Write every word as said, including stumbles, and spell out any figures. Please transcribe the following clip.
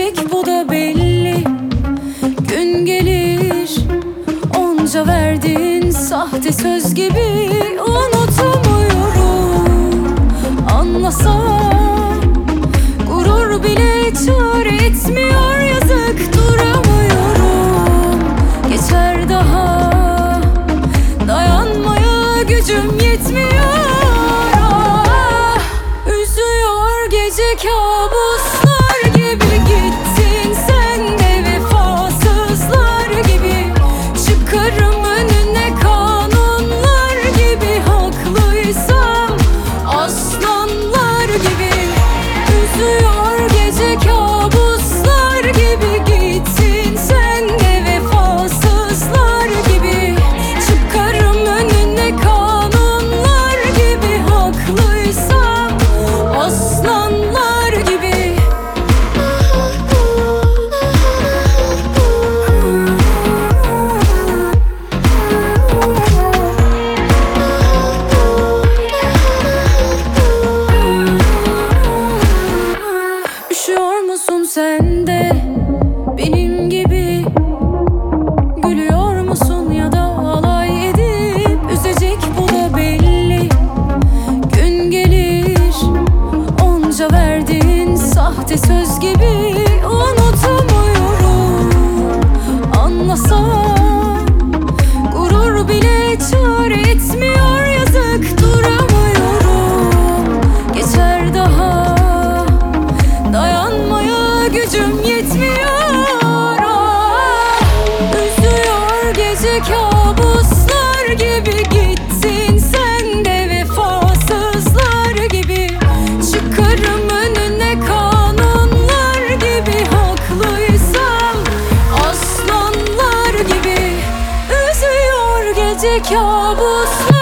Üzecek bu da belli. Gün gelir, onca verdiğin sahte söz gibi unutamıyorum. Anlasam gurur bile çare etmiyor, yazık duramıyorum. Geçer daha, dayanmaya gücüm yetmiyor. Ah, üzüyor gece kabuslar gibi gittin sen de, vefasızlar gibi. Çıkarım önüne kanunlar gibi, haklıysam aslanlar gibi. Üzüyor gece kabuslar gibi gittin sen de, vefasızlar gibi. Çıkarım önüne kanunlar gibi, haklıysam aslanlar gibi. Üşüyor musun sen de benim gibi? Gülüyor musun ya da alay edip? Üzecek bu da belli. Gün gelir, onca verdiğin sahte söz gibi unutamıyorum. Anlasam gurur bile çare etmiyor, yazık duramıyorum. Geçer daha, dayanmaya gücüm yetmiyor. Ah, üzüyor gece kabuslar gibi gittin sen de, vefasızlar gibi. Çıkarım önüne kanunlar gibi, haklıysam aslanlar gibi. Üzüyor gece kabuslar